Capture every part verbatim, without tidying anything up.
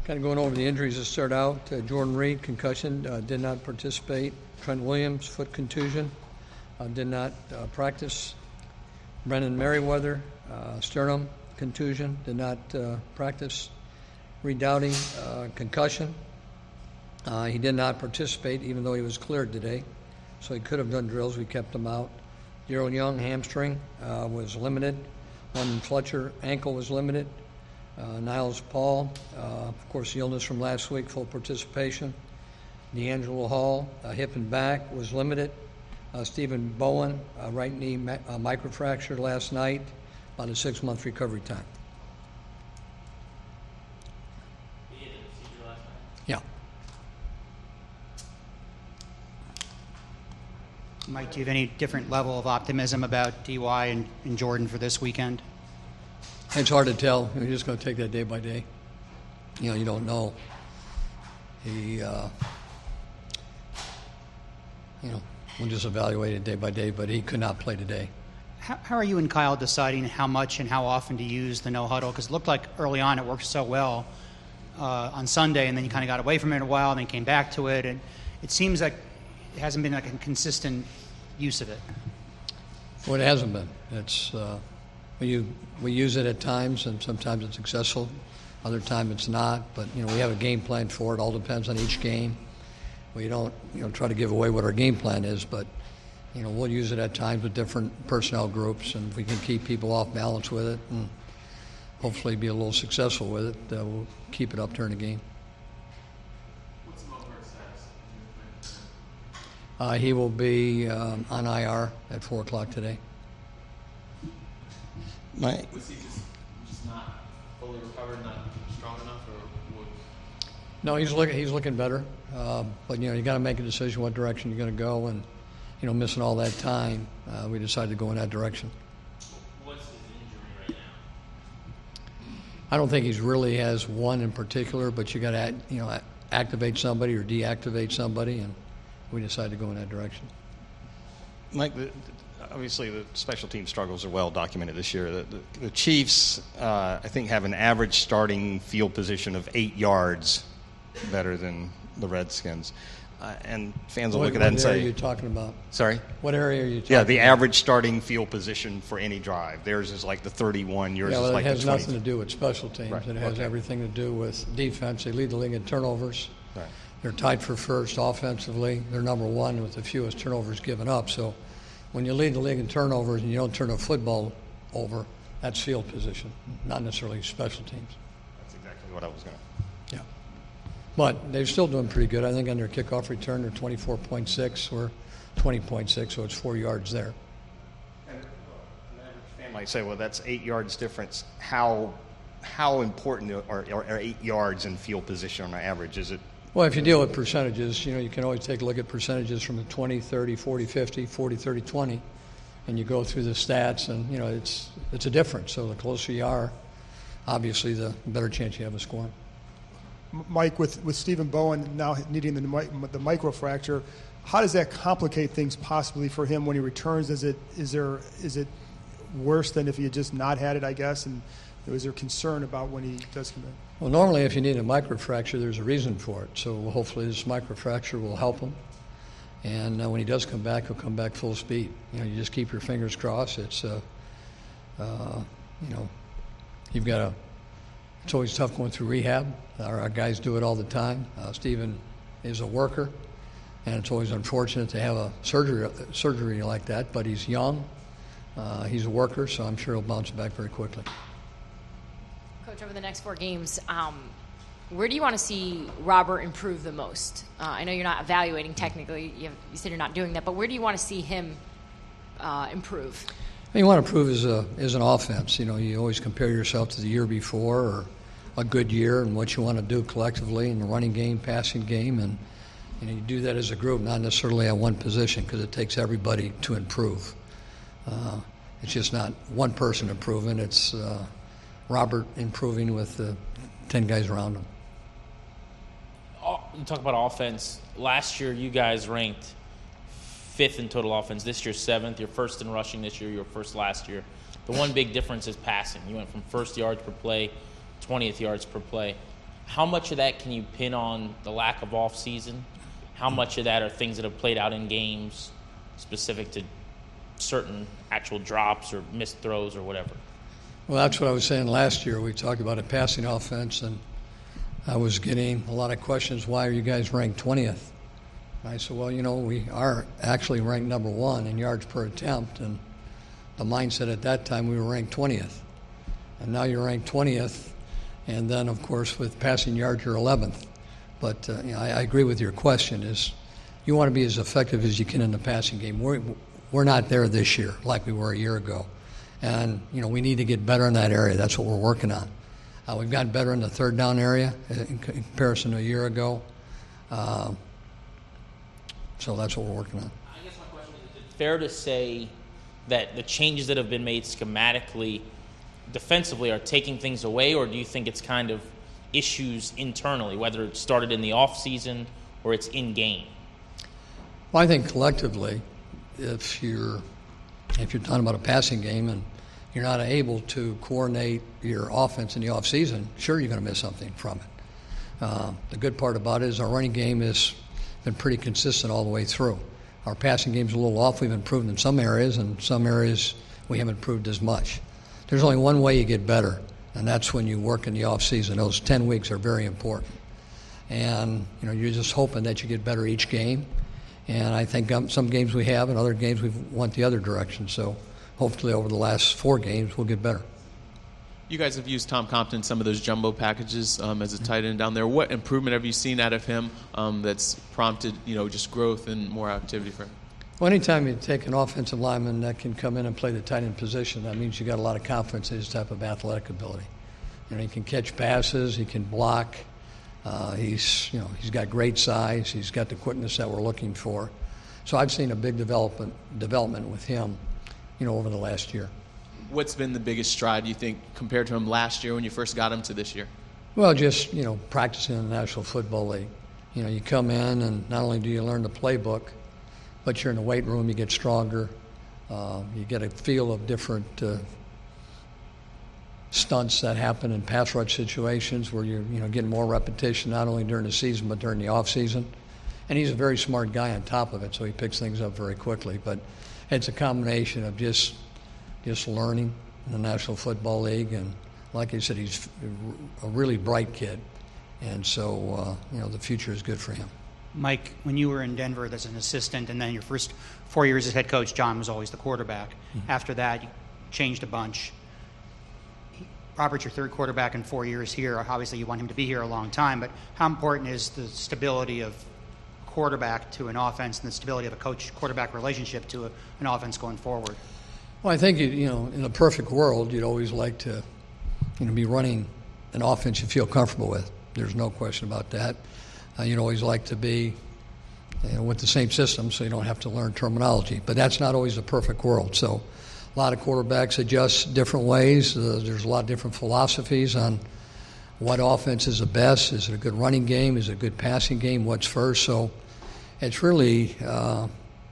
Kind of going over the injuries to start out. Uh, Jordan Reed, concussion, uh, did not participate. Trent Williams, foot contusion, uh, did not uh, practice. Brendan Merriweather, uh, sternum contusion, did not uh, practice. Reed Dowdy, uh, concussion. Uh, he did not participate, even though he was cleared today. So he could have done drills. We kept him out. Daryl Young, hamstring, uh, was limited. London Fletcher, ankle was limited. Uh, Niles Paul, uh, of course, the illness from last week, full participation. D'Angelo Hall, uh, hip and back, was limited. Uh, Stephen Bowen, uh, right knee ma- uh, microfracture last night, about a six-month recovery time. He had a procedure last night? Yeah. Mike, do you have any different level of optimism about D Y and, and Jordan for this weekend? It's hard to tell. You're just going to take that day by day. You know, you don't know. He, uh, you know, we'll just evaluate it day by day, but he could not play today. How, how are you and Kyle deciding how much and how often to use the no huddle? Because it looked like early on it worked so well uh, on Sunday, and then you kind of got away from it a while, and then came back to it, and it seems like it hasn't been like a consistent use of it. Well, it hasn't been. It's uh, we we use it at times, and sometimes it's successful. Other times it's not. But you know, we have a game plan for it. All depends on each game. We don't you know try to give away what our game plan is, but you know we'll use it at times with different personnel groups, and if we can keep people off balance with it, and hopefully be a little successful with it, uh, we'll keep it up during the game. What's Mohart's status? Uh, he will be um, on I R at four o'clock today. My, Was he just, just not fully recovered, not strong enough, or what? No, he's looking. He's looking better. Uh, but you know, you got to make a decision what direction you're going to go, and you know, missing all that time, uh, we decided to go in that direction. What's his injury right now? I don't think he's really has one in particular, but you got to you know activate somebody or deactivate somebody, and we decided to go in that direction. Mike, the, obviously the special team struggles are well documented this year. The, the, the Chiefs, uh, I think, have an average starting field position of eight yards better than the Redskins. Uh, and fans will What, look at that and what say, area are you talking about? sorry? What area are you talking Yeah, the about? average starting field position for any drive. Theirs is like the thirty-one, yours Yeah, is well, like it has the twenty. nothing to do with special teams. Right, It has okay. everything to do with defense. They lead the league in turnovers. Right. They're tied for first offensively. They're number one with the fewest turnovers given up. So when you lead the league in turnovers and you don't turn a football over, that's field position, not necessarily special teams. That's exactly what I was going to. Yeah. But they're still doing pretty good. I think on their kickoff return, they're twenty-four point six or twenty point six, so it's four yards there. And uh, an average fan might say, well, that's eight yards difference. How how important are, are, are eight yards in field position on average? Is it? Well, if you deal with percentages, you know, you can always take a look at percentages from the twenty, thirty, forty, fifty, forty, thirty, twenty, and you go through the stats, and, you know, it's it's a difference. So the closer you are, obviously, the better chance you have of scoring. Mike, with, with Stephen Bowen now needing the, the microfracture, how does that complicate things possibly for him when he returns? Is it is there is it worse than if he had just not had it, I guess? And is there concern about when he does come in? Well, normally if you need a microfracture, there's a reason for it. So hopefully this microfracture will help him. And uh, when he does come back, he'll come back full speed. You know, you just keep your fingers crossed. It's, uh, uh, you know, you've got to, it's always tough going through rehab. Our, our guys do it all the time. Uh, Stephen is a worker, and it's always unfortunate to have a surgery surgery like that, but he's young. Uh, he's a worker, so I'm sure he'll bounce back very quickly. Coach, over the next four games, um, where do you want to see Robert improve the most? Uh, I know you're not evaluating technically. You, have, you said you're not doing that, but where do you want to see him uh, improve? You want to improve as a as an offense. You know, you always compare yourself to the year before or a good year and what you want to do collectively in the running game, passing game, and you know you do that as a group, not necessarily at one position, because it takes everybody to improve. Uh, it's just not one person improving. It's uh, Robert improving with the ten guys around him. You talk about offense. Last year, you guys ranked fifth in total offense. This year, seventh. You're first in rushing this year. You were first last year. The one big difference is passing. You went from first yards per play, twentieth yards per play. How much of that can you pin on the lack of off season? How much of that are things that have played out in games specific to certain actual drops or missed throws or whatever? Well, that's what I was saying last year. We talked about a passing offense, and I was getting a lot of questions, why are you guys ranked twentieth? I said, well, you know, we are actually ranked number one in yards per attempt, and the mindset at that time we were ranked twentieth. And now you're ranked twentieth, and then, of course, with passing yards, you're eleventh. But uh, you know, I, I agree with your question, is you want to be as effective as you can in the passing game. We're, we're not there this year like we were a year ago. And, you know, we need to get better in that area. That's what we're working on. Uh, we've gotten better in the third down area in comparison to a year ago. Uh, so that's what we're working on. I guess my question is, is it fair to say that the changes that have been made schematically, defensively, are taking things away, or do you think it's kind of issues internally, whether it started in the offseason or it's in-game? Well, I think collectively, if you're if you're talking about a passing game and you're not able to coordinate your offense in the offseason, sure, you're going to miss something from it. Uh, the good part about it is our running game has been pretty consistent all the way through. Our passing game's a little off. We've improved in some areas, and some areas we haven't improved as much. There's only one way you get better, and that's when you work in the offseason. Those ten weeks are very important. And, you know, you're just hoping that you get better each game. And I think um, some games we have and other games we've went the other direction. So hopefully over the last four games we'll get better. You guys have used Tom Compton in some of those jumbo packages um, as a tight end down there. What improvement have you seen out of him um, that's prompted, you know, just growth and more activity for him? Well, anytime you take an offensive lineman that can come in and play the tight end position, that means you got a lot of confidence in his type of athletic ability. You know, he can catch passes, he can block. Uh, he's, you know, he's got great size. He's got the quickness that we're looking for. So I've seen a big development development with him, you know, over the last year. What's been the biggest stride, you think, compared to him last year when you first got him to this year? Well, just, you know, practicing in the National Football League. You know, you come in and not only do you learn the playbook, but you're in the weight room, you get stronger. Uh, you get a feel of different uh, stunts that happen in pass rush situations where you're, you know, getting more repetition not only during the season but during the off season. And he's a very smart guy on top of it, so he picks things up very quickly. But it's a combination of just just learning in the National Football League, and like I said, he's a really bright kid, and so uh, you know, the future is good for him. Mike, when you were in Denver as an assistant, and then your first four years as head coach, John was always the quarterback. Mm-hmm. After that, you changed a bunch. Robert's your third quarterback in four years here. Obviously, you want him to be here a long time, but how important is the stability of quarterback to an offense and the stability of a coach-quarterback relationship to a, an offense going forward? Well, I think, you, you know, in a perfect world, you'd always like to, you know, be running an offense you feel comfortable with. There's no question about that. Uh, you'd always like to be, you know, with the same system so you don't have to learn terminology. But that's not always a perfect world. So a lot of quarterbacks adjust different ways. Uh, there's a lot of different philosophies on what offense is the best. Is it a good running game? Is it a good passing game? What's first? So it's really, uh,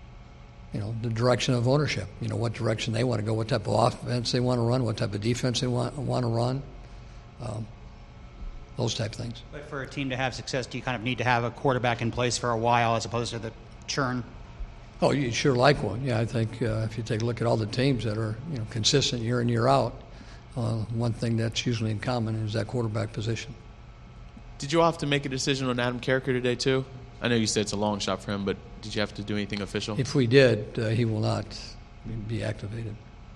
you know, the direction of ownership. You know, what direction they want to go, what type of offense they want to run, what type of defense they want, want to run, um, those type of things. But for a team to have success, do you kind of need to have a quarterback in place for a while as opposed to the churn? Oh, you sure like one. Yeah, I think uh, if you take a look at all the teams that are, you know, consistent year in, year out, uh, one thing that's usually in common is that quarterback position. Did you all have to make a decision on Adam Carricker today, too? I know you said it's a long shot for him, but did you have to do anything official? If we did, uh, he will not be activated.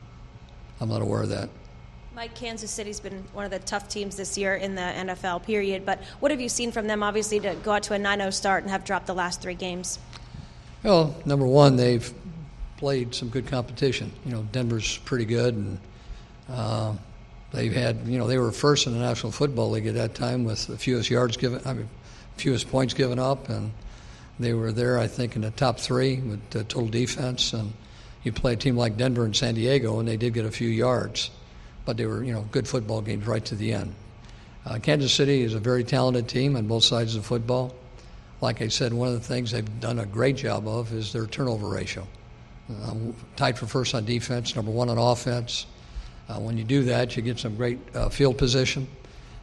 I'm not aware of that. Mike, Kansas City's been one of the tough teams this year in the N F L, period. But what have you seen from them, obviously, to go out to a nine oh start and have dropped the last three games? Well, number one, they've played some good competition. You know, Denver's pretty good, and uh, they've had, you know, they were first in the National Football League at that time with the fewest yards given, I mean, fewest points given up, and they were there, I think, in the top three with uh, total defense. And you play a team like Denver and San Diego, and they did get a few yards, but they were, you know, good football games right to the end. Uh, Kansas City is a very talented team on both sides of the football. Like I said, one of the things they've done a great job of is their turnover ratio. Uh, tied for first on defense, number one on offense. Uh, when you do that, you get some great uh, field position,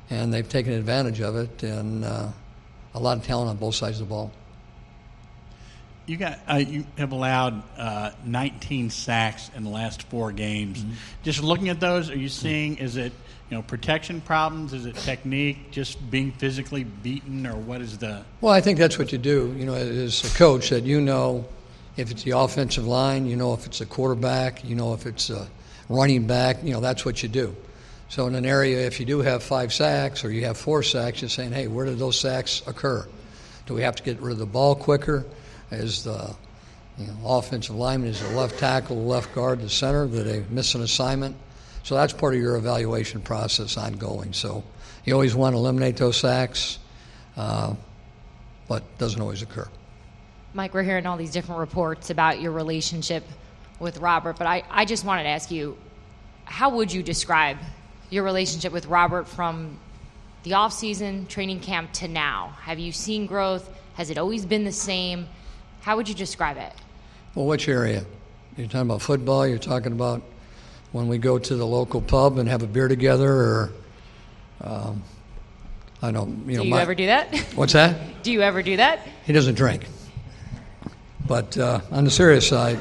and they've taken advantage of it, and uh, a lot of talent on both sides of the ball. You got uh, you have allowed uh, nineteen sacks in the last four games. Mm-hmm. Just looking at those, are you seeing, is it, you know, protection problems? Is it technique, just being physically beaten, or what is the? Well, I think that's what you do. You know, as a coach, that you know if it's the offensive line, you know if it's a quarterback, you know if it's a running back. You know, that's what you do. So in an area, if you do have five sacks or you have four sacks, you're saying, hey, where did those sacks occur? Do we have to get rid of the ball quicker? Is the you know, offensive lineman, is the left tackle, the left guard, the center, that they miss an assignment? So that's part of your evaluation process ongoing. So you always want to eliminate those sacks, uh, but it doesn't always occur. Mike, we're hearing all these different reports about your relationship with Robert, but I, I just wanted to ask you, how would you describe your relationship with Robert from the off-season, training camp to now? Have you seen growth? Has it always been the same? How would you describe it? Well, which area? You're talking about football? You're talking about when we go to the local pub and have a beer together, or um, I don't. You know, do you my, ever do that? What's that? Do you ever do that? He doesn't drink. But uh, on the serious side,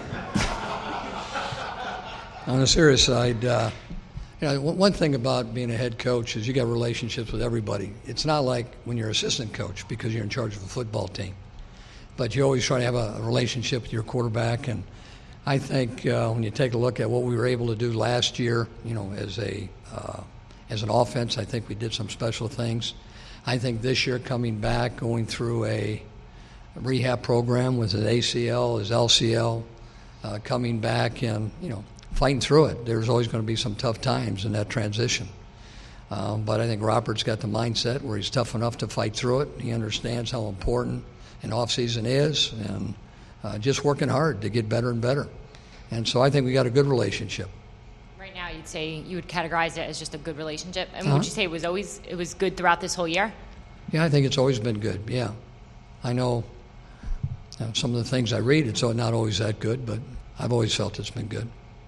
on the serious side, uh, you know, one thing about being a head coach is you got relationships with everybody. It's not like when you're assistant coach because you're in charge of a football team. But you always try to have a relationship with your quarterback, and I think uh, when you take a look at what we were able to do last year, you know, as a uh, as an offense, I think we did some special things. I think this year coming back, going through a rehab program with his A C L, his L C L, uh, coming back and, you know, fighting through it. There's always going to be some tough times in that transition. Um, but I think Robert's got the mindset where he's tough enough to fight through it. He understands how important an off-season is, and uh, just working hard to get better and better. And so I think we got a good relationship. Right now, you'd say you would categorize it as just a good relationship, and uh-huh. would you say it was always it was good throughout this whole year? Yeah, I think it's always been good. Yeah, I know uh, some of the things I read, it's not always that good, but I've always felt it's been good.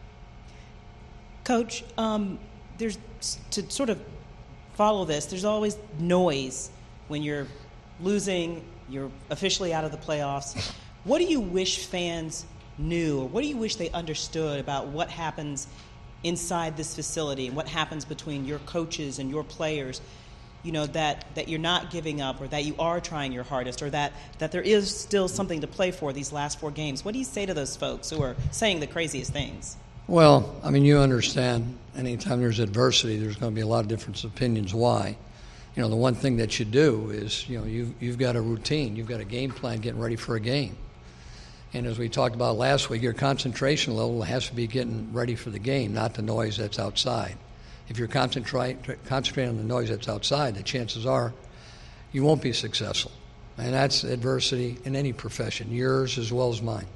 Coach, um, there's to sort of follow this. There's always noise when you're losing. You're officially out of the playoffs. What do you wish fans knew, or what do you wish they understood about what happens inside this facility and what happens between your coaches and your players, you know, that, that you're not giving up, or that you are trying your hardest, or that, that there is still something to play for these last four games? What do you say to those folks who are saying the craziest things? Well, I mean, you understand anytime there's adversity, there's going to be a lot of different opinions why. You know, the one thing that you do is, you know, you've, you've got a routine. You've got a game plan getting ready for a game. And as we talked about last week, your concentration level has to be getting ready for the game, not the noise that's outside. If you're concentrate, concentrating on the noise that's outside, the chances are you won't be successful. And that's adversity in any profession, yours as well as mine.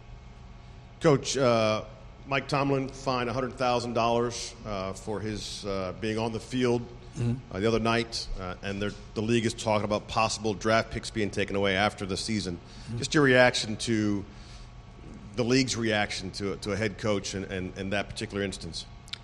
Coach, uh, Mike Tomlin fined one hundred thousand dollars uh, for his uh, being on the field mm-hmm. uh, the other night, uh, and the league is talking about possible draft picks being taken away after the season. Mm-hmm. Just your reaction to the league's reaction to, to a head coach in, in, in that particular instance.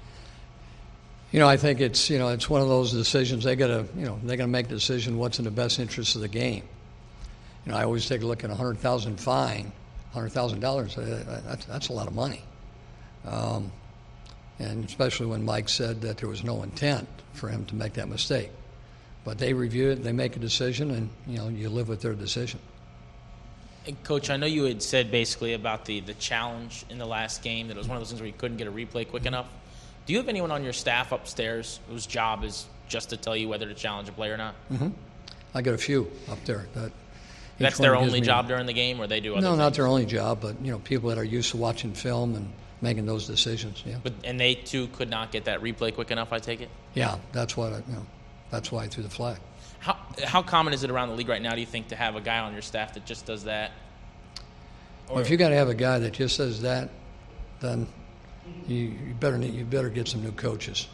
You know, I think it's, you know, it's one of those decisions. They got to, you know, they got to make the decision what's in the best interest of the game. You know, I always take a look at a hundred thousand fine, hundred thousand dollars. That's that's a lot of money. Um, and especially when Mike said that there was no intent for him to make that mistake. But they review it, they make a decision, and, you know, you live with their decision. And Coach, I know you had said basically about the, the challenge in the last game, that it was one of those things where you couldn't get a replay quick enough. Do you have anyone on your staff upstairs whose job is just to tell you whether to challenge a play or not? Mm-hmm. I got a few up there. That That's their only job during the game, or they do other No, things? not their only job, but, you know, people that are used to watching film and making those decisions, yeah. But and they too could not get that replay quick enough, I take it? Yeah, that's what I, you know, that's why I threw the flag. How how common is it around the league right now, do you think, to have a guy on your staff that just does that? Or well, if you got to have a guy that just says that, then you, you better you better get some new coaches.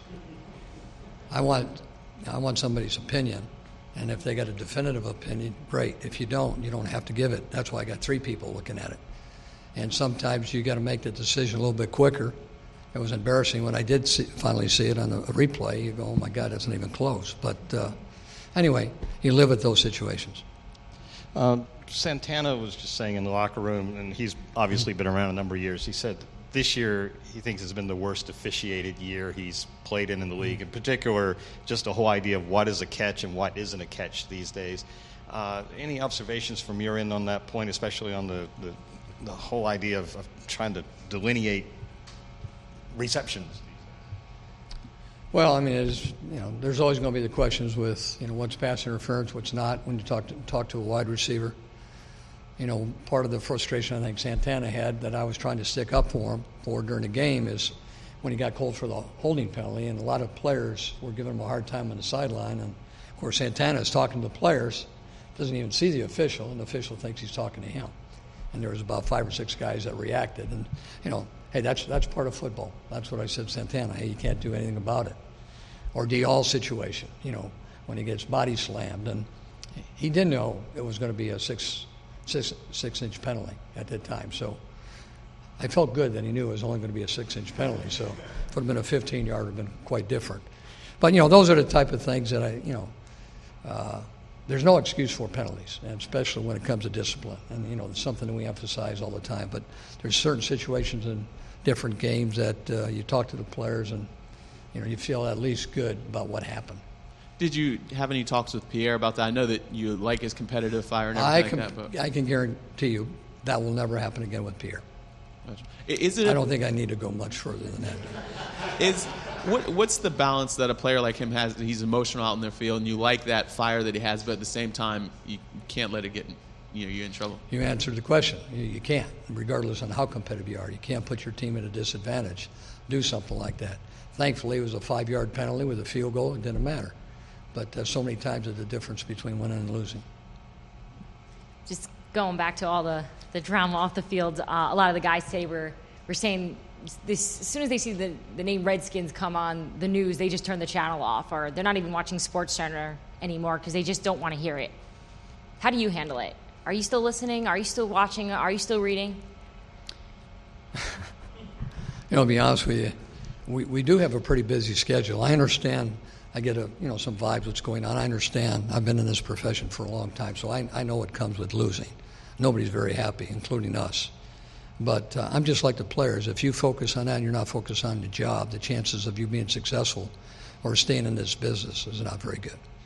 I want I want somebody's opinion, and if they got a definitive opinion, great. If you don't, you don't have to give it. That's why I got three people looking at it. And sometimes you got to make the decision a little bit quicker, it was embarrassing when I did see, finally see it on a, a replay. You go, oh my God, that's not even close. But uh, anyway, you live with those situations. Um, Santana was just saying in the locker room, and he's obviously been around a number of years. He said this year he thinks has been the worst officiated year he's played in in the league. In particular, just the whole idea of what is a catch and what isn't a catch these days. Uh, any observations from your end on that point, especially on the, the, the whole idea of, of trying to delineate receptions? Well, I mean, it's, you know, there's always going to be the questions with, you know, what's pass interference, what's not when you talk to, talk to a wide receiver. You know, part of the frustration I think Santana had that I was trying to stick up for him for during the game is when he got called for the holding penalty, and a lot of players were giving him a hard time on the sideline. And, of course, Santana is talking to the players, doesn't even see the official, and the official thinks he's talking to him. And there was about five or six guys that reacted. And, you know, hey, that's that's part of football. That's what I said to Santana. Hey, you can't do anything about it. Or Dial's situation, you know, when he gets body slammed. And he didn't know it was going to be a six, six, six-inch penalty at that time. So I felt good that he knew it was only going to be a six-inch penalty. So if it would have been a fifteen-yard, it would have been quite different. But, you know, those are the type of things that I, you know, uh, there's no excuse for penalties, and especially when it comes to discipline. And, you know, it's something that we emphasize all the time. But there's certain situations in different games that uh, you talk to the players and, you know, you feel at least good about what happened. Did you have any talks with Pierre about that? I know that you like his competitive fire and everything I like can, that. But I can guarantee you that will never happen again with Pierre. Is it? I don't think I need to go much further than that. Is what, what's the balance that a player like him has? He's emotional out in their field, and you like that fire that he has, but at the same time, you can't let it get you know you in trouble. You answered the question. You, you can't, regardless on how competitive you are. You can't put your team at a disadvantage. Do something like that. Thankfully, it was a five-yard penalty with a field goal. It didn't matter. But uh, so many times there's a difference between winning and losing. Just going back to all the, the drama off the field, uh, a lot of the guys today were, were saying this, as soon as they see the, the name Redskins come on the news, they just turn the channel off, or they're not even watching SportsCenter anymore because they just don't want to hear it. How do you handle it? Are you still listening? Are you still watching? Are you still reading? You know, to be honest with you, we, we do have a pretty busy schedule. I understand. I get a you know some vibes what's going on. I understand. I've been in this profession for a long time, so I, I know what comes with losing. Nobody's very happy, including us. But uh, I'm just like the players. If you focus on that and you're not focused on the job, the chances of you being successful or staying in this business is not very good.